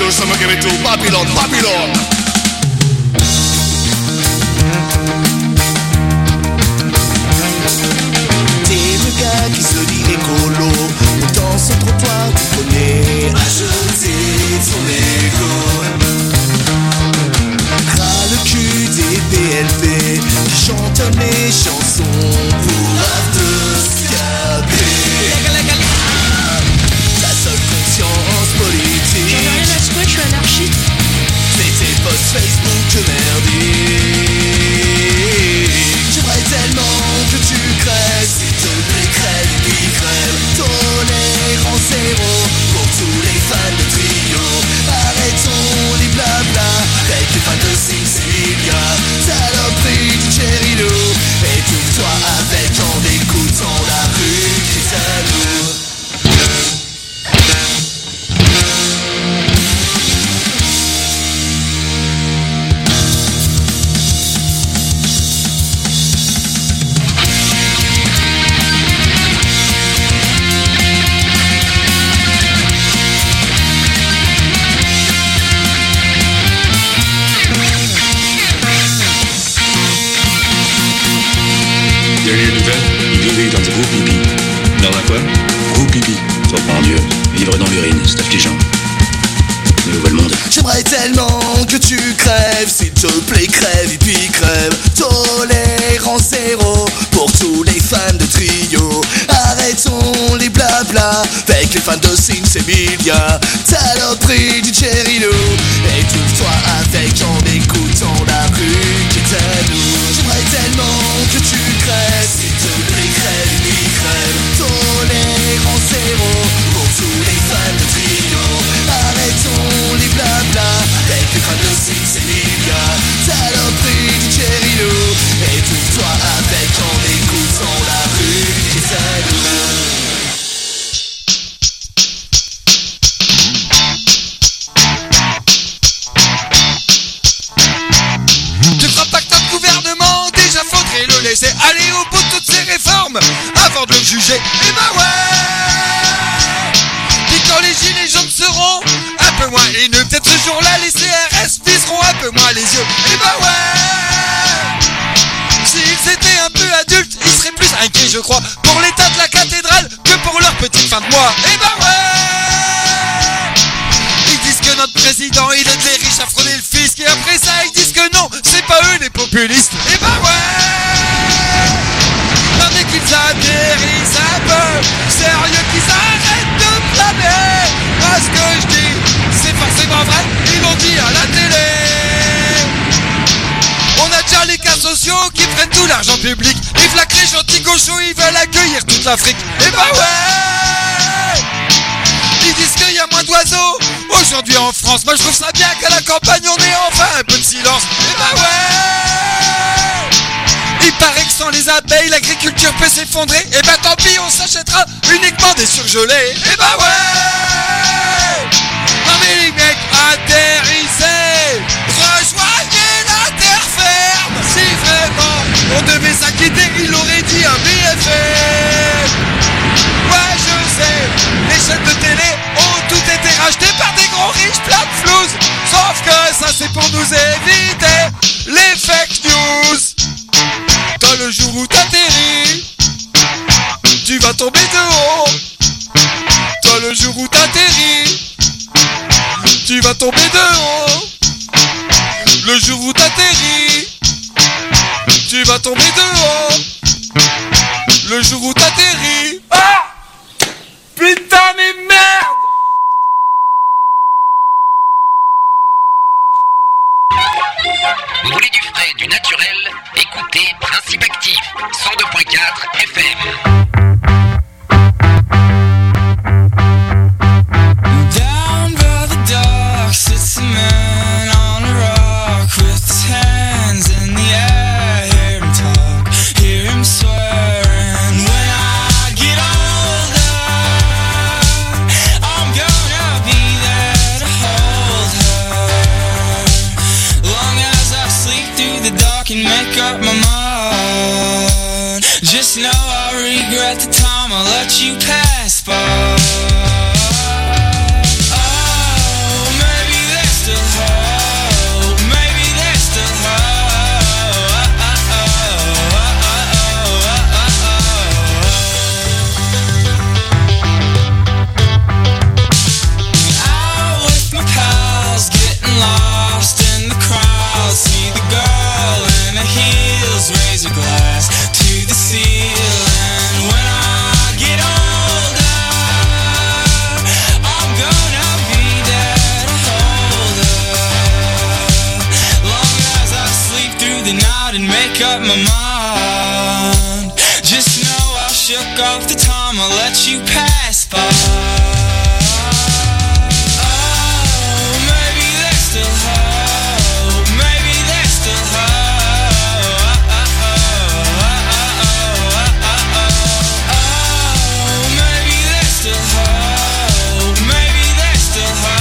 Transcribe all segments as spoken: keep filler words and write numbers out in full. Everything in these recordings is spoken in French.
tout, ça me give it to Babylon, Babylon. T'es le gars qui se dit écolo, mais dans son trottoir tu connais à jeter ton égo. Ras le cul des P L P qui chantent mes chansons pour after-scaber. Ta seule conscience politique. J'en ai rien à secouer, je suis anarchiste. C'est tes posts Facebook merdiques. J'aimerais tellement que tu crèves, s'il te plaît crève et puis crève. Tolérance zéro pour tous les fans de trio. Arrêtons les blabla avec les fans de Six Emilia. Saloperie du Cherry Lou. Étouffe-toi avec en écoutant la rue qui est à nous. Dernière nouvelle, il vivait dans des gros pipis. Dans la quoi? Gros pipis. Oh mon Dieu, vivre dans l'urine, c'est affligeant. Le nouvel monde. J'aimerais tellement que tu crèves, s'il te plaît crève et puis crève. Tolérance zéro pour tous les fans de trio. Arrêtons les blabla avec les fans de Six Emilia. Saloperie du Cherry Lou. Étouffe-toi avec en écoutant la rue qui est à nous. J'aimerais tellement que tu crèves, s'il te plaît crève et puis crève. Tolérance zéro pour tous les fans de trio. Arrêtons les blabla avec les fans de Six Emilia. Saloperie du Cherry Lou. Étouffe-toi avec en écoutant la rue qui est à nous. Tu crois pas que notre gouvernement, déjà faudrait le laisser aller au bout de toutes ces réformes avant de le juger? Eh ben ouais. Puis quand les gilets jaunes seront un peu moins haineux, peut-être ce jour-là les C R S viseront un peu moins les yeux. Eh ben ouais. S'ils étaient un peu adultes, ils seraient plus inquiets je crois pour l'état de la cathédrale que pour leur petite fin de mois. Eh ben ouais. Ils disent que notre président il aide les riches à frauder le fisc. Et après ça ils disent que non, c'est pas eux les populistes. Eh ben ouais. Non dès qu'ils atterrissent un peu, sérieux qu'ils arrêtent de blâmer. Moi ce que je dis, c'est forcément vrai, ils l'ont dit à la télé. On a déjà les cas sociaux qui prennent tout l'argent public. Et v'là que les gentils gauchos ils veulent accueillir toute l'Afrique. Eh ben ouais. Ils disent qu'il y a moins d'oiseaux aujourd'hui en France. Moi je trouve ça bien qu'à la campagne on ait enfin un peu de silence. Eh ben ouais. Il paraît que sans les abeilles l'agriculture peut s'effondrer. Eh ben tant pis, on s'achètera uniquement des surgelés. Eh ben ouais. Non mais les mecs atterrissez, rejoignez la terre ferme. Si vraiment on devait s'inquiéter, il aurait dit un B F M. Ouais je sais, les chaînes de télé ont toutes été rachetées par des gros riches plein de flouze. Sauf que ça c'est pour nous éviter les fake news. Dans le jour où t'atterris, tu vas tomber de haut. Dans le jour où t'atterris, tu vas tomber de haut. Le jour où t'atterris, tu vas tomber de haut. Le jour où t'atterris. Ah! Putain mais merde! Vous voulez du frais, du naturel? Écoutez Principe Actif, cent deux point quatre F M. Down by the dock sits a man on a rock with his hands in the air. Hear him talk, hear him swear. And when I get older, I'm gonna be there to hold her. Long as I sleep through the dark and make up my mind, just know I regret the time I let you pass by. Oh, maybe mind. Just know I shook off the time, I'll let you pass by. Oh, maybe there's still hope, maybe there's still hope. Oh, maybe there's still hope, maybe there's still hope.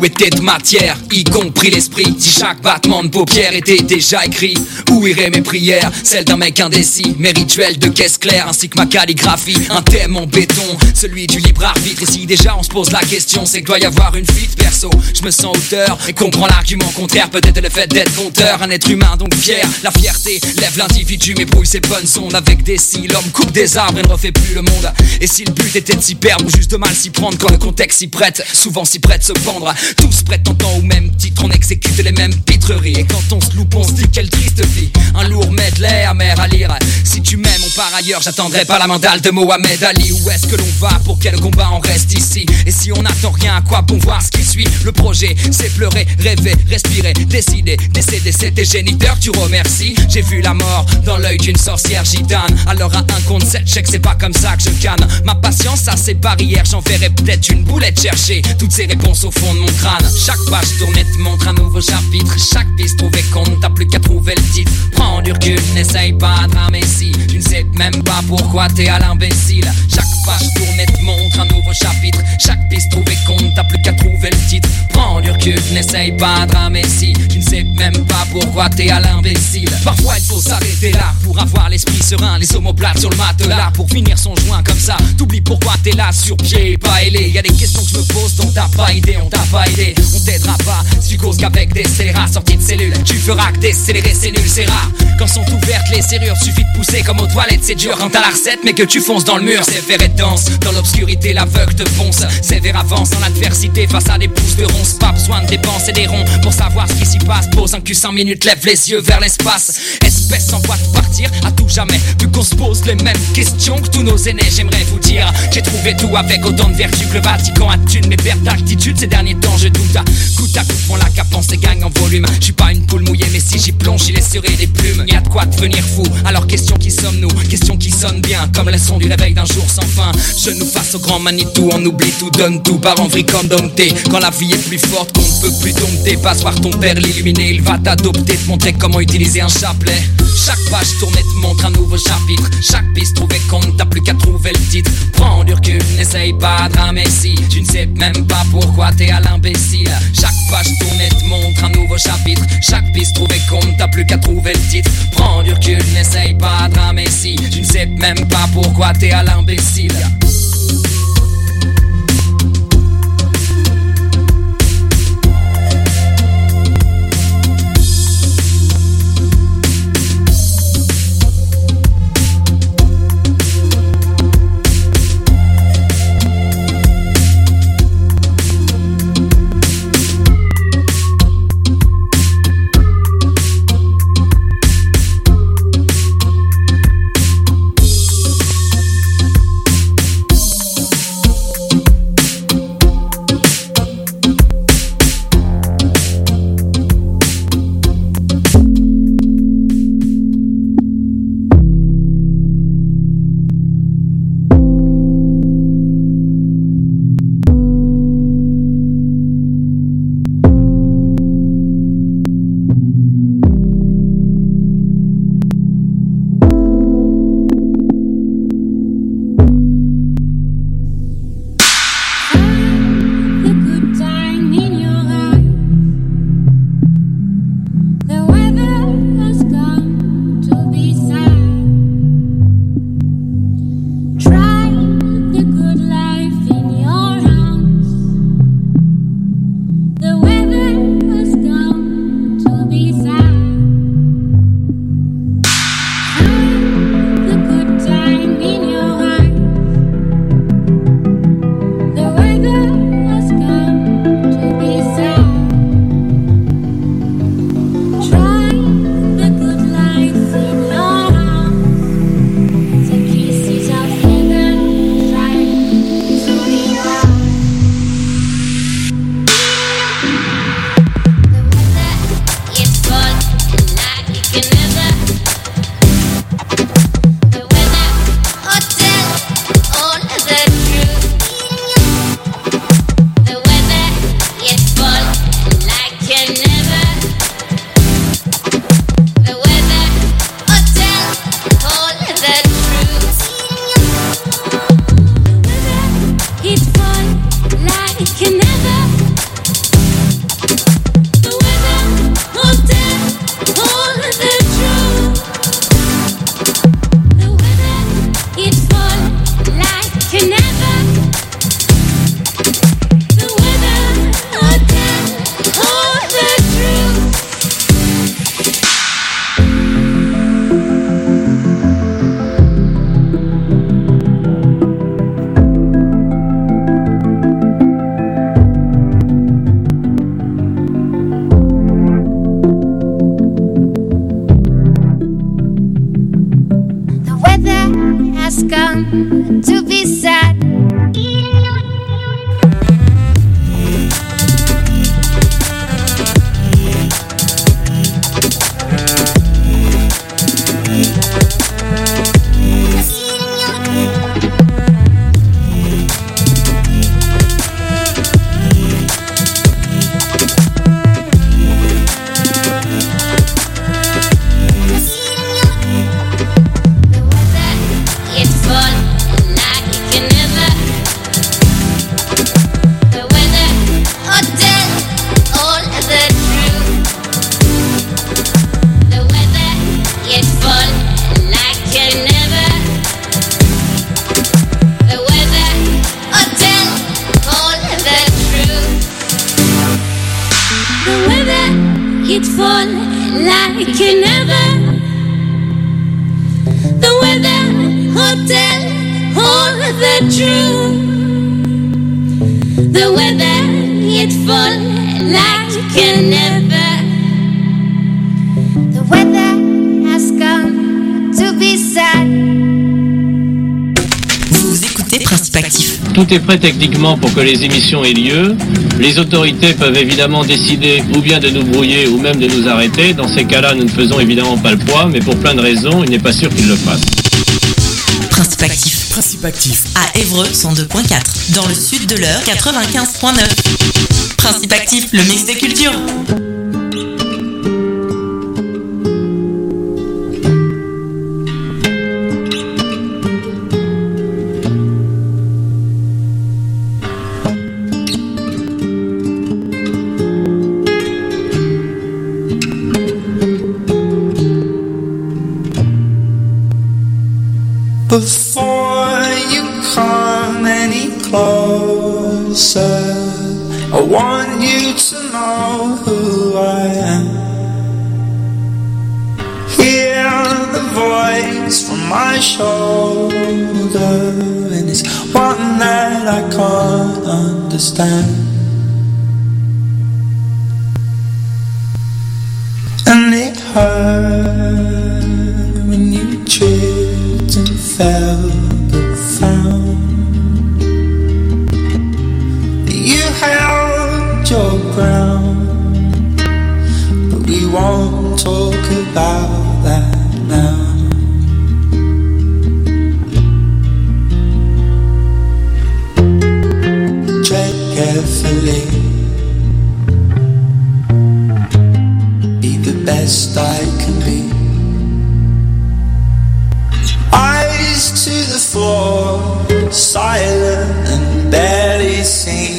où était de matière, y compris l'esprit. Si chaque battement de paupières était déjà écrit, où iraient mes prières, celles d'un mec indécis. Mes rituels de caisse claire ainsi que ma calligraphie. Un thème en béton, celui du libre arbitre. Ici déjà on se pose la question, c'est qu'il doit y avoir une fuite perso. Je me sens auteur et comprends l'argument contraire. Peut-être le fait d'être conteur, un être humain donc fier. La fierté lève l'individu mais brouille ses bonnes ondes. Avec des scies, l'homme coupe des arbres et ne refait plus le monde. Et si le but était de s'y perdre ou juste de mal s'y prendre quand le contexte s'y prête, souvent s'y prête se pendre. Tous prêtent en temps au même titre, on exécute les mêmes pitreries. Et quand on se loupe on se dit quelle triste vie. Un lourd medley amer à lire. Si tu m'aimes ou par ailleurs j'attendrai pas la mandale de Mohamed Ali. Où est-ce que l'on va, pour quel combat on reste ici? Et si on n'attend rien, à quoi bon voir ce qui suit? Le projet c'est pleurer, rêver, respirer, décider, décéder. C'est tes géniteurs que tu remercies. J'ai vu la mort dans l'œil d'une sorcière gitane. Alors à un compte sept chèques c'est pas comme ça que je canne. Ma patience a ses barrières, j'enverrai peut-être une boulette chercher toutes ces réponses au fond de mon crâne. Chaque page tournée te montre un nouveau chapitre. Chaque piste trouvée compte, t'as plus qu'à trouver le titre. Prends du recul, n'essaye pas de ramer si tu ne sais même pas pourquoi t'es à l'imbécile. Chaque page tournée te montre un nouveau chapitre. Chaque piste trouvée compte, t'as plus qu'à trouver le titre. Prends du recul, n'essaye pas de ramer si tu ne sais même pas pourquoi t'es à l'imbécile. Parfois il faut s'arrêter là pour avoir l'esprit serein, les omoplates sur le matelas pour finir son joint comme ça. T'oublies pourquoi t'es là sur pied et pas ailé. Y'a des questions que je me pose dont t'as pas idée, on t'a pas aidé. On t'aidera pas si tu causes qu'avec des scélérats sortis de cellules. Tu feras que décélérer, c'est nul, c'est rare. Quand sont ouvertes les serrures, suffit de pousser comme aux toilettes, c'est dur. Quand t'as la recette mais que tu fonces dans le mur, c'est faire et danse. Dans l'obscurité, l'aveugle te ponce. Sévère avance en adversité face à des pousses de ronces. Pas besoin de dépenser des ronds pour savoir ce qui s'y passe. Pose un cul cinq minutes, lève les yeux vers l'espace. Espèce en voie de partir à tout jamais. Vu qu'on se pose les mêmes questions que tous nos aînés, j'aimerais vous dire j'ai trouvé tout avec autant de vertu que le Vatican a thune. Mais perte d'altitude ces derniers temps je doute. Coup à coup font la capence et gagne en volume. Je suis pas une poule mouillée mais si j'y plonge j'y laisserai des plumes. Y'a de quoi devenir fou. Alors question qui sommes-nous? Question qui sonne bien comme le son du réveil d'un jour sans fin. Genoux face au grand Manitou, on oublie tout, donne tout, part en vrille comme dompté. Quand la vie est plus forte qu'on ne peut plus dompter, passe voir ton père l'illuminer, il va t'adopter, te montrer comment utiliser un chapelet. Chaque page tournée te montre un nouveau chapitre. Chaque piste trouvée compte, t'as plus qu'à trouver le titre. Prends du recul, n'essaye pas de ramer si tu ne sais même pas pourquoi t'es à l'imbécile. Chaque page tournée te montre un nouveau chapitre. Chaque piste trouvée compte, t'as plus qu'à trouver le titre. Prends du recul, n'essaye pas de ramer si tu ne sais même pas pourquoi t'es à l'imbécile. has come to be sad. It fall like you never. The weather, hotel, all the truth. The weather, it fall like you never. The weather has come to be sad. Vous écoutez Principe Actif. Tout est prêt techniquement pour que les émissions aient lieu. Les autorités peuvent évidemment décider ou bien de nous brouiller ou même de nous arrêter. Dans ces cas-là, nous ne faisons évidemment pas le poids, mais pour plein de raisons, il n'est pas sûr qu'ils le fassent. Principe Actif. Principe Actif. À Évreux, cent deux virgule quatre. Dans le sud de l'Eure, quatre-vingt-quinze virgule neuf. Principe Actif, le mix des cultures. Before you come any closer, I want you to know who I am. Hear the voice from my shoulder, and it's one that I can't understand. And it hurt when you tripped and fell but found that you held your ground. But we won't talk about that now. Tread carefully, be the best I can be. Eyes to the floor, silent and barely seen.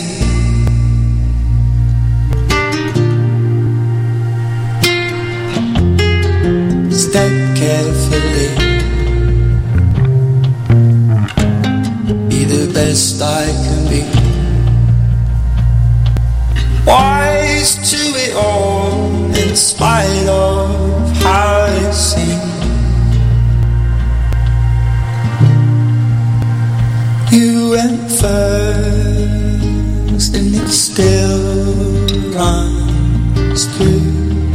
Step carefully, be the best I can be. Wise to it all, in spite of how it seems. You went first, and it still runs through.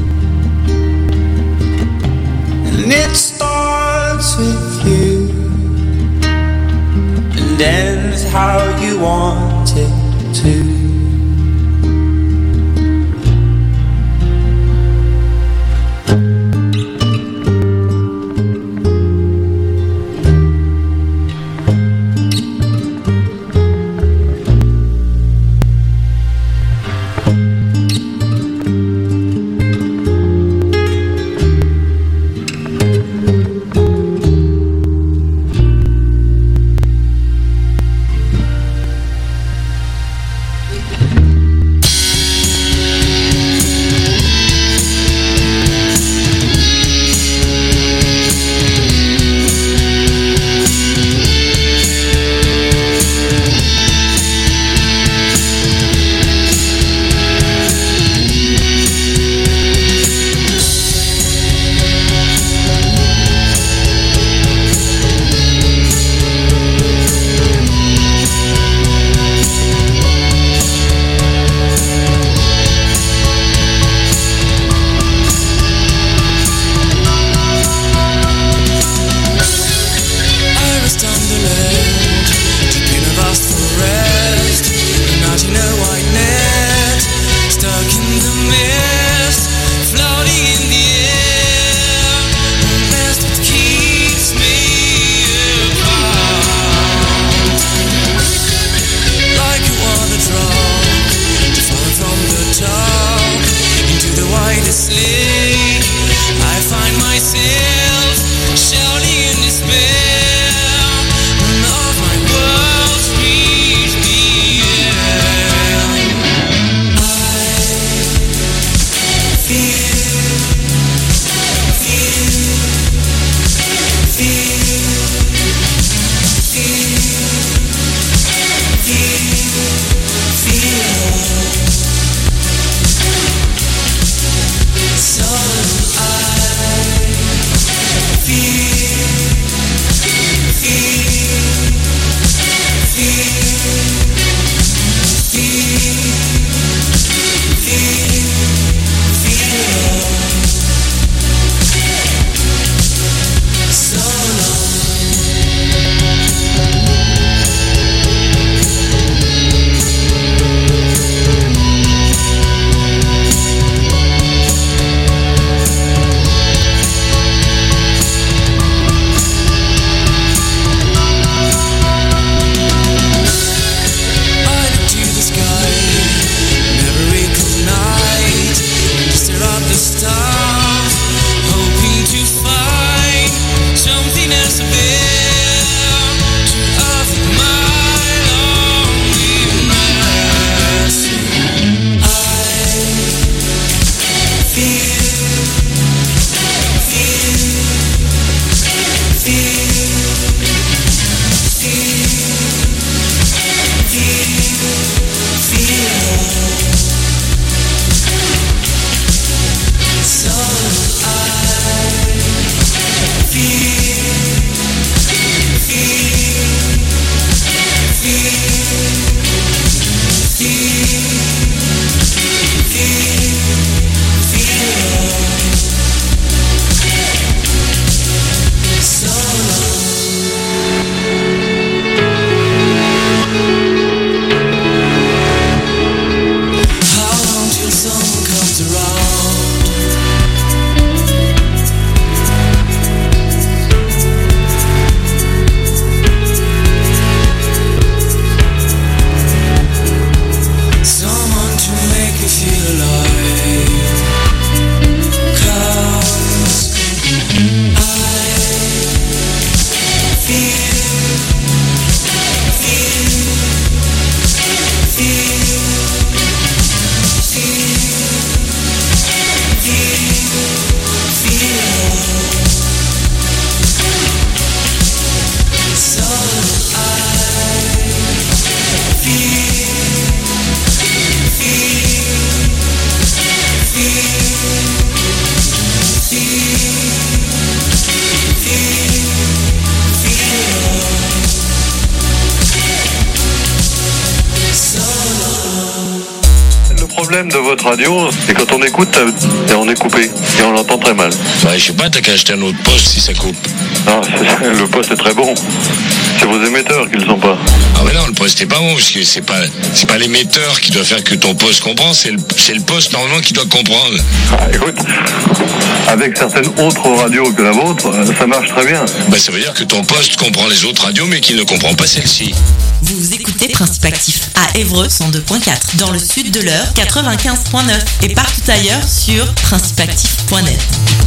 And it starts with you, and ends how you want it to. De votre radio, et quand on écoute, et on est coupé, et on l'entend très mal. Ouais, je sais pas, t'as qu'à acheter un autre poste si ça coupe. Non, le poste est très bon. C'est vos émetteurs qui le sont pas. Ah mais non, le poste est pas bon, parce que c'est pas, c'est pas l'émetteur qui doit faire que ton poste comprend, c'est le, c'est le poste normalement qui doit comprendre. Ah, écoute, avec certaines autres radios que la vôtre, ça marche très bien. Bah ça veut dire que ton poste comprend les autres radios, mais qu'il ne comprend pas celle-ci. Vous écoutez Principe Actif à Évreux cent deux point quatre, dans le sud de l'Eure quatre-vingt-quinze point neuf et partout ailleurs sur principe actif point net.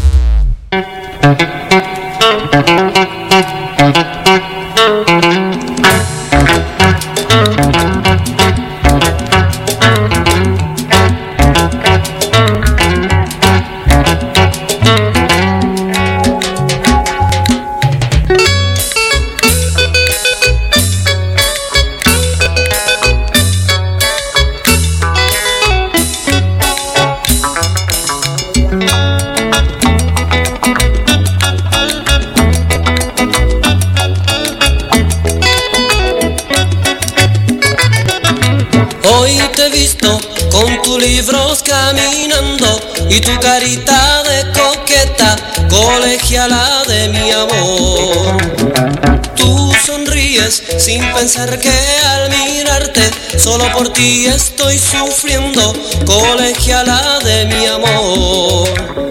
Caminando y tu carita de coqueta, colegiala de mi amor. Tú sonríes sin pensar que al mirarte solo por ti estoy sufriendo, colegiala de mi amor.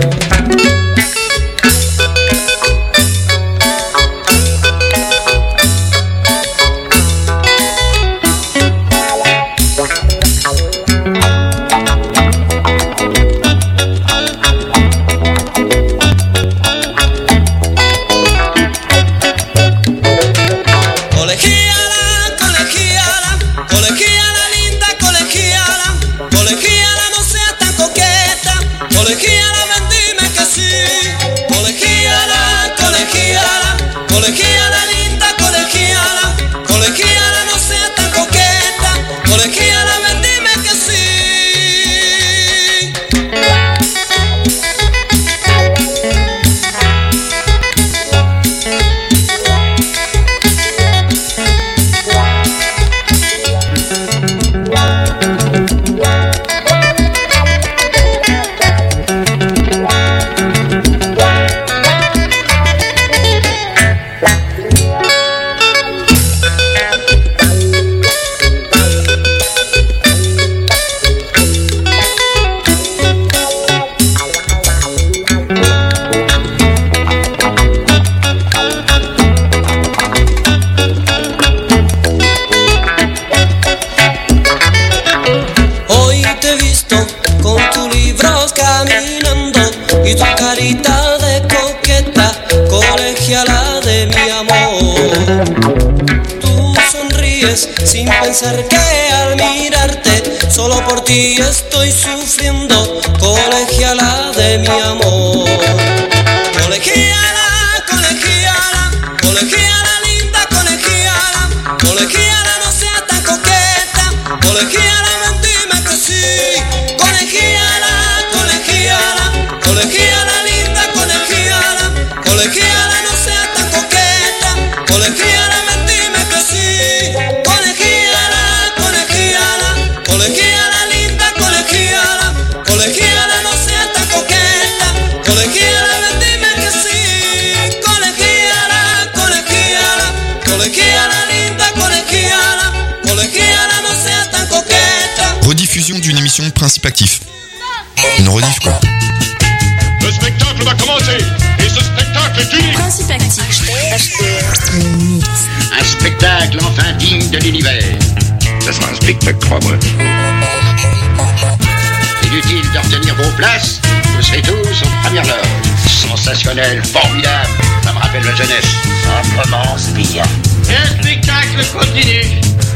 Sin pensar que al mirarte solo por ti estoy sufriendo, colegiala de mi amor. Colegiala, colegiala, émission Principe Actif. Une rediff quoi. Le spectacle va commencer et ce spectacle est unique. Principe Actif. Un spectacle enfin digne de l'univers. Ça sera un spectacle, crois-moi. Inutile de retenir vos places, vous serez tous aux premières loges. Sensationnel, formidable, ça me rappelle la jeunesse. Ça commence bien. Et le spectacle continue.